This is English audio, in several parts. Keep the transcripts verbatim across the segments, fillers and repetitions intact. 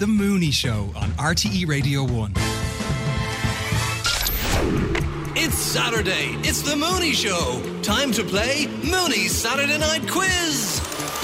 The Mooney Show on R T E Radio one. It's Saturday. It's The Mooney Show. Time to play Mooney's Saturday Night Quiz.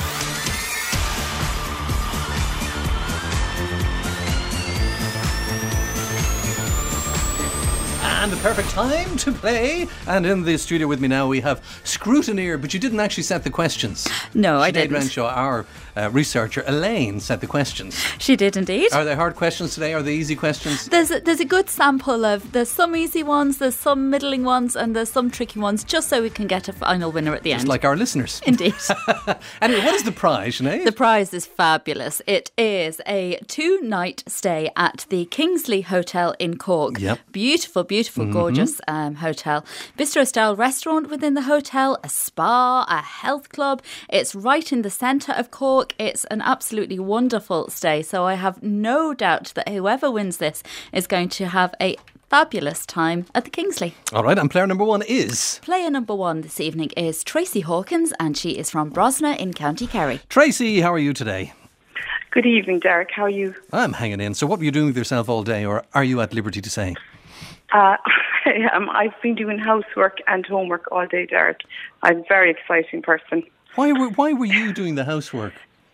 And the perfect time to play. And in the studio with me now we have Scrutineer, but you didn't actually set the questions. No, I Sinead didn't. Renshaw, our uh, researcher, Elaine, set the questions. She did indeed. Are they hard questions today? Are they easy questions? There's a, there's a good sample of, there's some easy ones, there's some middling ones, and there's some tricky ones, just so we can get a final winner at the Just end. like our listeners. Indeed. Anyway, what is the prize, Sinead? The prize is fabulous. It is a two-night stay at the Kingsley Hotel in Cork. Yep. Beautiful, beautiful, Mm-hmm. gorgeous um, hotel. Bistro-style restaurant within the hotel, a spa, a health club. It's right in the centre of Cork. It's an absolutely wonderful stay. So I have no doubt that whoever wins this is going to have a fabulous time at the Kingsley. All right, and player number one is... Player number one this evening is Tracy Hawkins, and she is from Brosna in County Kerry. Tracy, how are you today? Good evening, Derek. How are you? I'm hanging in. So what were you doing with yourself all day, or are you at liberty to say? Uh, I am. I've been doing housework and homework all day, Derek. I'm a very exciting person. Why were, why were you doing the housework?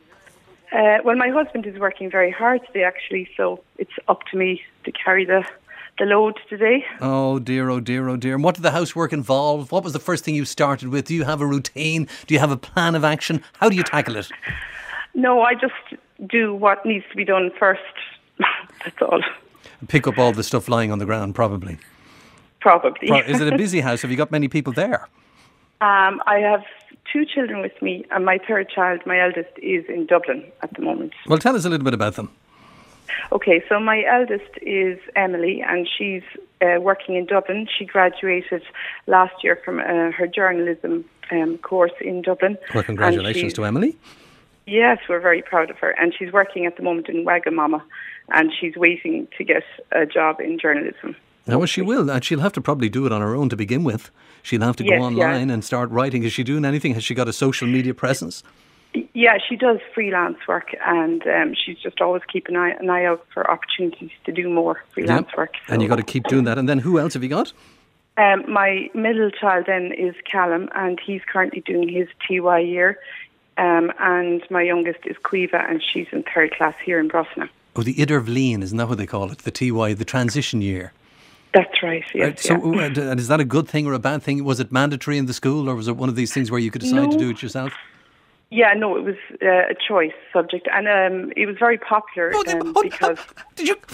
Uh, well, my husband is working very hard today, actually, so it's up to me to carry the, the load today. Oh dear, oh dear, oh dear. And what did the housework involve? What was the first thing you started with? Do you have a routine? Do you have a plan of action? How do you tackle it? No, I just do what needs to be done first. That's all. Pick up all the stuff lying on the ground, probably. Probably. Pro- Is it a busy house? Have you got many people there? um, I have two children with me, and my third child, my eldest, is in Dublin at the moment. Well, tell us a little bit about them. Okay, so my eldest is Emily, and she's uh, working in Dublin. She graduated last year from uh, her journalism um, course in Dublin. Well, congratulations to Emily. Yes, we're very proud of her. And she's working at the moment in Wagamama, and she's waiting to get a job in journalism. No, well, she will, and she'll have to probably do it on her own to begin with. She'll have to go Yes, online yeah. and start writing. Is she doing anything? Has she got a social media presence? Yeah, she does freelance work, and um, she's just always keeping an eye, an eye out for opportunities to do more freelance Yep. work. So. And you've got to keep doing that. And then who else have you got? Um, my middle child then is Callum, and he's currently doing his T Y year. Um, and my youngest is Quiva, and she's in third class here in Brosna. Oh, the Idervleen, isn't that what they call it? The T Y, the transition year. That's right, yes. Right, so, yeah. uh, and is that a good thing or a bad thing? Was it mandatory in the school, or was it one of these things where you could decide No. to do it yourself? Yeah, no, it was uh, a choice subject, and um, it was very popular um, because... Did you...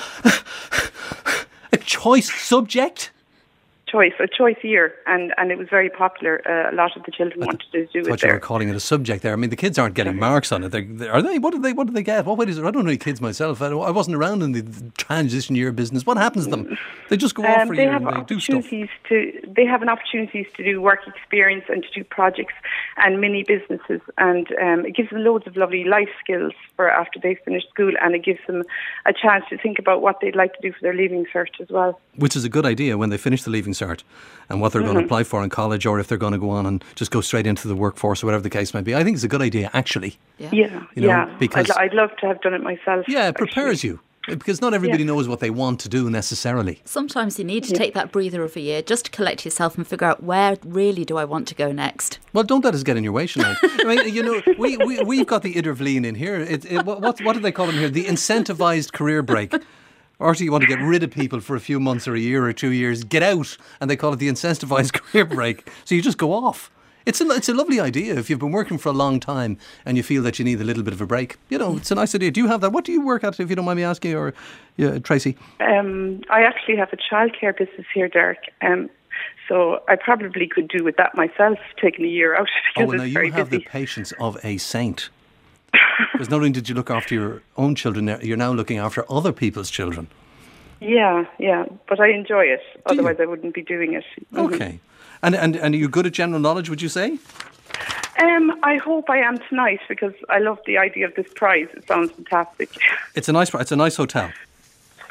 A choice subject? Choice, a choice year, and, and it was very popular. Uh, a lot of the children wanted to do I it thought you there. were calling it a subject there. I mean, the kids aren't getting marks on it. They're, they are they? What did they? What did they get? What way is it? I don't know any kids myself. I, don't- I wasn't around in the, the transition year business. What happens to them? They just go off Um, for a they year have and they do stuff. opportunities to. They have an opportunities to do work experience and to do projects and mini businesses, and um, it gives them loads of lovely life skills for after they finish school, and it gives them a chance to think about what they'd like to do for their leaving cert as well. Which is a good idea when they finish the Leaving Cert and what they're Mm-hmm. going to apply for in college, or if they're going to go on and just go straight into the workforce or whatever the case might be. I think it's a good idea, actually. Yeah, You know, yeah. because- I'd, I'd love to have done it myself. Yeah, it actually. prepares you. Because not everybody Yeah. knows what they want to do necessarily. Sometimes you need to take that breather of a year just to collect yourself and figure out where really do I want to go next. Well, don't let us get in your way, Sinead. I mean, you know, we, we, we've got the Idervleen in here. It, it, what, what what do they call them here? The incentivised career break. Or do you want to get rid of people for a few months or a year or two years? Get out, and they call it the incentivised career break. So you just go off. It's a, it's a lovely idea if you've been working for a long time and you feel that you need a little bit of a break. You know, it's a nice idea. Do you have that? What do you work at, if you don't mind me asking, or yeah, Tracy? Um, I actually have a childcare business here, Derek. Um, so I probably could do with that myself, taking a year out Oh, because well, now it's you very have busy. the patience of a saint. Because not only did you look after your own children, you're now looking after other people's children. Yeah, yeah, but I enjoy it. Do you? Otherwise, I wouldn't be doing it. Mhm. Okay. And, and, and are you good at general knowledge, would you say? Um, I hope I am tonight because I love the idea of this prize. It sounds fantastic. It's a nice, it's a nice hotel.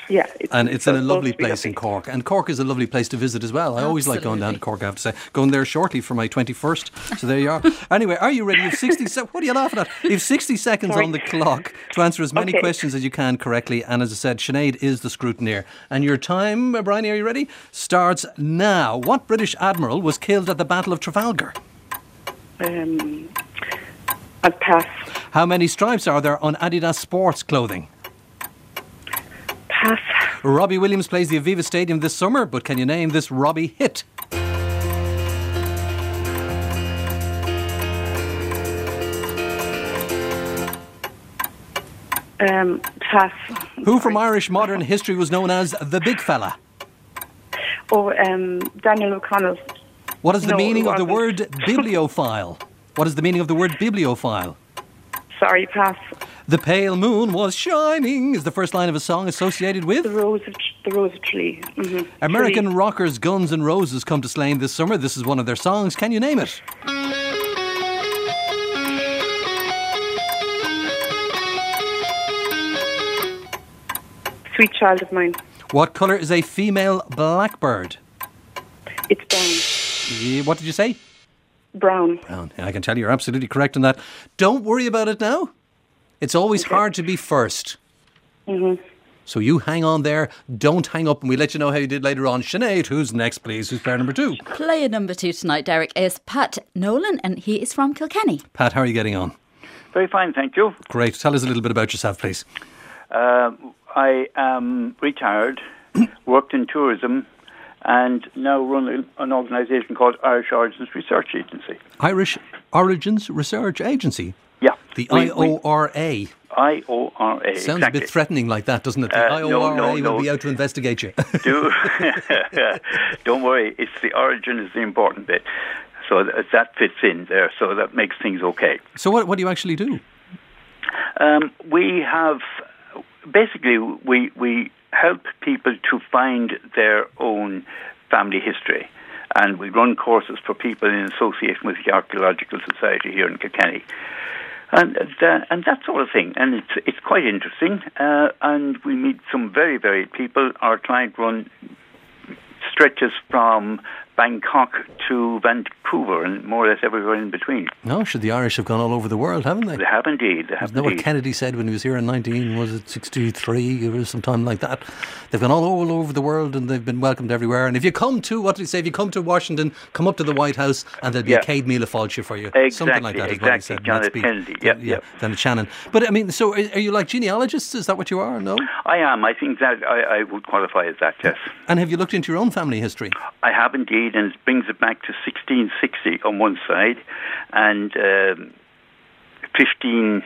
Yeah, it's, and it's in a supposed lovely to be place lovely. in Cork. And Cork is a lovely place to visit as well. I always like going down to Cork, I have to say. Going there shortly for my twenty-first. So there you are. Anyway, are you ready? You have sixty se- What are you laughing at? You have sixty seconds Sorry. on the clock to answer as many Okay. questions as you can correctly. And as I said, Sinead is the scrutineer. And your time, uh, Bryony, are you ready? Starts now. What British admiral was killed at the Battle of Trafalgar? Um, I'll pass. How many stripes are there on Adidas sports clothing? Pass. Robbie Williams plays the Aviva Stadium this summer, but can you name this Robbie hit? Um, pass. Who from Irish modern history was known as the Big Fella? Oh, um, Daniel O'Connell. What is the No, meaning it of the wasn't. word bibliophile? What is the meaning of the word bibliophile? Sorry, pass. The pale moon was shining is the first line of a song associated The with Rose of the Rose of Tralee. Mm-hmm. American Tralee. rockers Guns N' Roses come to Slane this summer. This is one of their songs. Can you name it? Sweet Child of Mine. What colour is a female blackbird? It's brown. Yeah, what did you say? Brown. Brown. Yeah, I can tell you you're absolutely correct on that. Don't worry about it now. It's always hard to be first. Mm-hmm. So you hang on there. Don't hang up, and we'll let you know how you did later on. Sinead, who's next, please? Who's player number two? Player number two tonight, Derek, is Pat Nolan, and he is from Kilkenny. Pat, how are you getting on? Very fine, thank you. Great. Tell us a little bit about yourself, please. Uh, I am retired, worked in tourism, and now run an organisation called Irish Origins Research Agency. Irish Origins Research Agency? Yeah. The we- I O R A. I O R A. Sounds exactly. a bit threatening like that, doesn't it? The Uh, I no, O R A no, will no. be out to investigate you. Do Don't worry, it's the origin is the important bit. So that, that fits in there, so that makes things okay. So what, what do you actually do? Um, we have, basically, we, we help people to find their own family history. And we run courses for people in association with the Archaeological Society here in Kilkenny. And uh, and that sort of thing. And it's it's quite interesting. Uh, and we meet some very varied people. Our client run stretches from Bangkok to Vancouver and more or less everywhere in between. No, should the Irish have gone all over the world, haven't they? They have indeed. They have Isn't that what indeed. Kennedy said when he was here in nineteen, was it sixty-three or sometime like that? They've gone all over, all over the world and they've been welcomed everywhere. And if you come to, what did he say, if you come to Washington, come up to the White House and there'll be Yeah. a Cade Míle Fáilte for you. Exactly, Something like that is what he exactly. said. John Let's F. be- Kennedy. yeah, Yep, yep. Then it's Shannon. But I mean, so are, are you like genealogists? Is that what you are? No? I am. I think that I, I would qualify as that, yes. And have you looked into your own family history? I have indeed, and it brings it back to sixteen sixty on one side and um, fifteen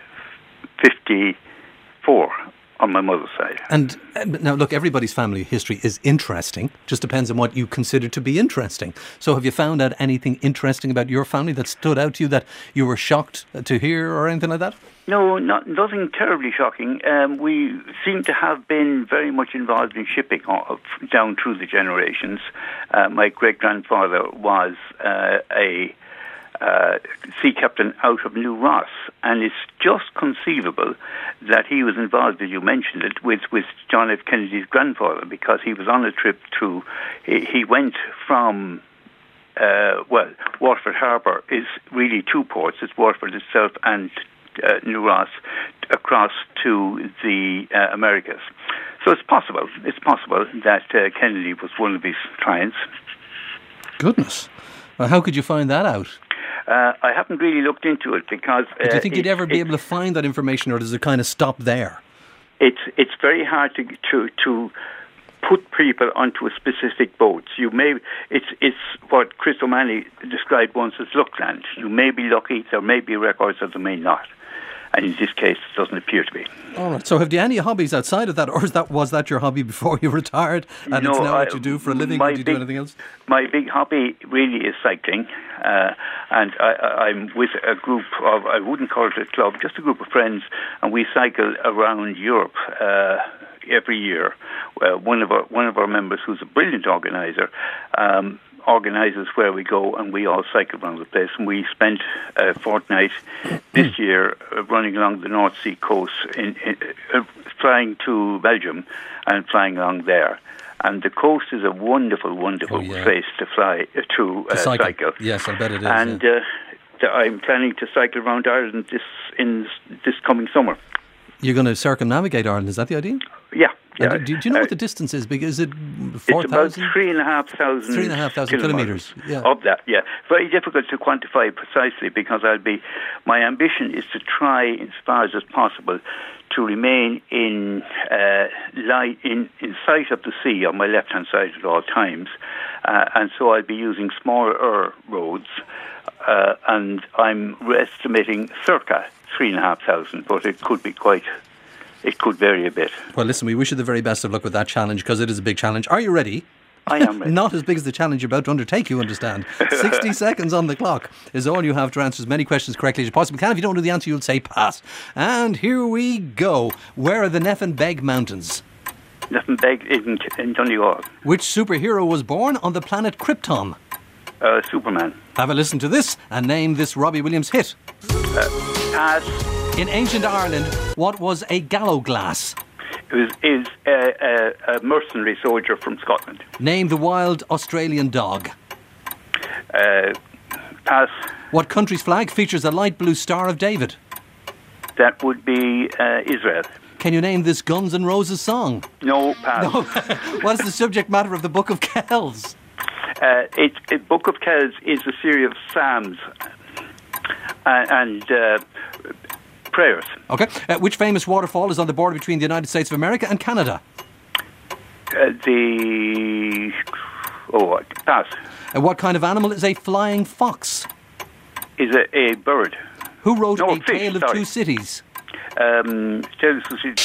fifty-four on my mother's side. And uh, now, look, everybody's family history is interesting. Just depends on what you consider to be interesting. So have you found out anything interesting about your family that stood out to you that you were shocked to hear or anything like that? No, not, nothing terribly shocking. Um, we seem to have been very much involved in shipping of, down through the generations. Uh, my great-grandfather was uh, a uh, sea captain out of New Ross, and it's just conceivable that he was involved, as you mentioned it, with, with John F. Kennedy's grandfather, because he was on a trip to, he, he went from Uh, well, Waterford Harbour is really two ports. It's Waterford itself and uh, New Ross across to the uh, Americas. So it's possible. It's possible that uh, Kennedy was one of his clients. Goodness. Well, how could you find that out? Uh, I haven't really looked into it because. Uh, Do you think you'd it- ever be it- able to find that information, or does it kind of stop there? It's it's very hard to to to put people onto a specific boat. You may it's it's what Chris O'Malley described once as luckland. You may be lucky, there may be records, or there may not. And in this case, it doesn't appear to be. All right. So have you any hobbies outside of that, or is that was that your hobby before you retired, and No, it's now I- what you do for a living? my Or do you do big- anything else? My big hobby really is cycling, uh, and I, I- I'm with a group of, I wouldn't call it a club, just a group of friends, and we cycle around Europe uh, every year. Uh, one of our one of our members, who's a brilliant organizer, um, organises where we go, and we all cycle around the place. And we spent a fortnight this year uh, running along the North Sea coast, in, in, uh, flying to Belgium and flying along there. And the coast is a wonderful, wonderful Oh, yeah. place to fly uh, to, uh, To cycle. cycle. Yes, I bet it is. And yeah. uh, th- I'm planning to cycle around Ireland this in this coming summer. You're going to circumnavigate Ireland, is that the idea? Yeah. yeah. And do, do you know Uh, what the distance is? Because is it four It's about thousand? three and a half thousand. Three and a half thousand kilometres, yeah. Of that, yeah. Very difficult to quantify precisely because I'll be. My ambition is to try, as far as is possible, to remain in uh, light in, in sight of the sea on my left-hand side at all times, uh, and so I'll be using smaller roads, uh, and I'm estimating circa three and a half thousand, but it could be quite. It could vary a bit. Well, listen, we wish you the very best of luck with that challenge because it is a big challenge. Are you ready? I am ready. Not as big as the challenge you're about to undertake, you understand. sixty seconds on the clock is all you have to answer as many questions correctly as you possibly can. If you don't know the answer, you'll say pass. And here we go. Where are the Neffenbeg Mountains? Neffenbeg in, in Donegal. Which superhero was born on the planet Krypton? Uh, Superman. Have a listen to this and name this Robbie Williams hit. Pass. In ancient Ireland, what was a gallow glass? It was is a, a, a mercenary soldier from Scotland. Name the wild Australian dog. Uh, pass. What country's flag features a light blue Star of David? That would be uh, Israel. Can you name this Guns N' Roses song? No, pass. What is the subject matter of the Book of Kells? Uh, it, it Book of Kells is a series of psalms uh, and uh, prayers. Okay. Uh, which famous waterfall is on the border between the United States of America and Canada? Uh, the oh, pass Uh, what kind of animal is a flying fox? is a, a bird. Who wrote No, A fish, Tale of sorry. Two Cities? Um, Tale of Two Cities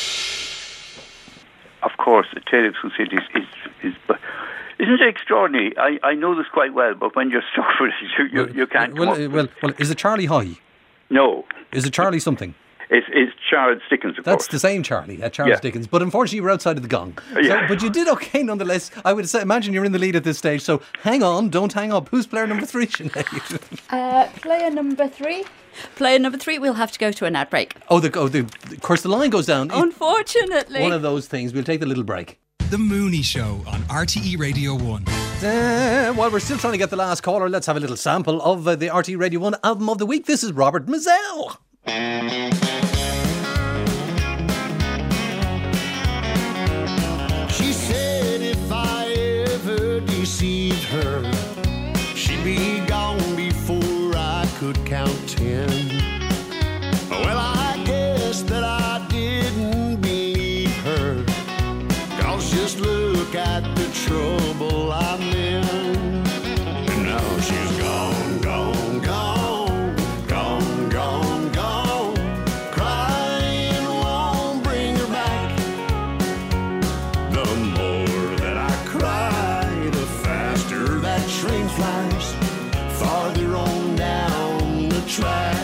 by, of course, A Tale of Two Cities is is. Isn't it extraordinary? I, I know this quite well, but when you're stuck with it, you, you, you can't. Well, come uh, up well, with- well, is it Charlie Hoy? no, Is it Charlie something? it's, it's Charles Dickens, of That's course. the same Charlie, uh, Charles Yeah. Dickens. But unfortunately, you were outside of the gong. Yeah. So, but you did okay nonetheless. I would say, imagine you're in the lead at this stage. So hang on, don't hang up. Who's player number three, Sinead? Uh, player number three. Player number three, we'll have to go to an ad break. oh, the, oh the, of course, the line goes down. It- Unfortunately. One of those things. We'll take the little break. The Mooney Show on R T E Radio one. Uh, while we're still trying to get the last caller, let's have a little sample of uh, the R T E Radio one album of the week. This is Robert Mazel. She said if I ever deceived her, she'd be gone before I could count ten. Well, I guess that I didn't believe her, 'cause just look at the trouble I'm in. And now she's gone, gone, gone, gone, gone, gone. Crying won't bring her back. The more that I cry, the faster that train flies farther on down the track.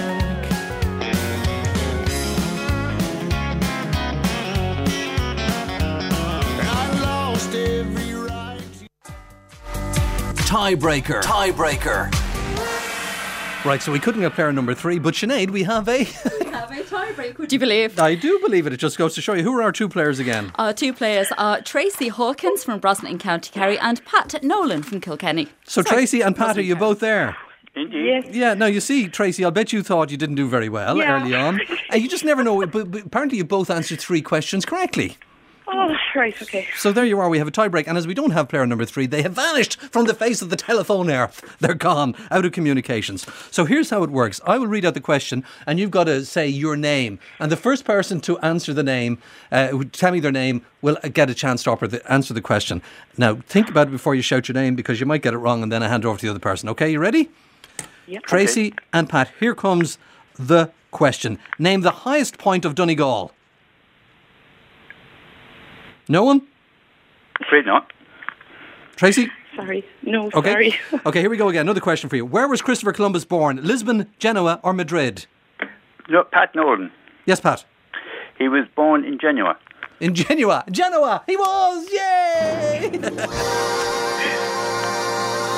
I lost every right. Tiebreaker. Tiebreaker. Right, so we couldn't get player number three, but Sinead, we have a... Have a tie break, would you believe? I do believe it. It just goes to show you. Who are our two players again? Our two players are Tracy Hawkins from Brosnan in County Kerry and Pat Nolan from Kilkenny. So Sorry, Tracy and Pat, are Brosnan you Kerry. both there? Indeed. Yes. Yeah, now you see, Tracy, I'll bet you thought you didn't do very well Yeah. early on. And you just never know. But, but apparently you both answered three questions correctly. Oh, right, okay. So there you are, we have a tiebreak. And as we don't have player number three, they have vanished from the face of the telephone earth. They're gone, out of communications. So here's how it works. I will read out the question and you've got to say your name. And the first person to answer the name, uh, who tell me their name, will get a chance to offer the, answer the question. Now, think about it before you shout your name because you might get it wrong and then I hand it over to the other person. Okay, you ready? Yep. Tracy and Pat, here comes the question. Name the highest point of Donegal. No one? Afraid not. Tracy? Sorry. No, Okay. sorry. Okay, here we go again. Another question for you. Where was Christopher Columbus born? Lisbon, Genoa, or Madrid? No, Pat Nolan. Yes, Pat. He was born in Genoa. In Genoa. Genoa! He was! Yay!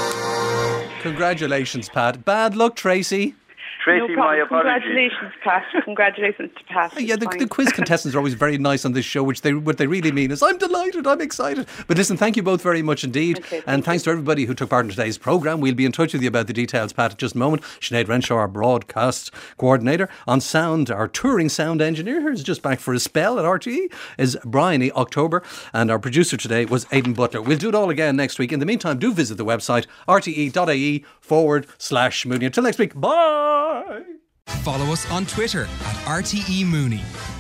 Congratulations, Pat. Bad luck, Tracy. Tracy, no my problem. apologies. Congratulations, Pat. Congratulations to Pat. Yeah, the, It's the fine. quiz contestants are always very nice on this show, which they what they really mean is, I'm delighted, I'm excited. But listen, thank you both very much indeed. Okay, thank and thanks to everybody who took part in today's programme. We'll be in touch with you about the details, Pat, in just a moment. Sinead Renshaw, our broadcast coordinator. On sound, our touring sound engineer, who's just back for a spell at R T E, is Bryony October. And our producer today was Aidan Butler. We'll do it all again next week. In the meantime, do visit the website, rte.ie forward slash Mooney. Until next week, bye! Follow us on Twitter at R T E Mooney.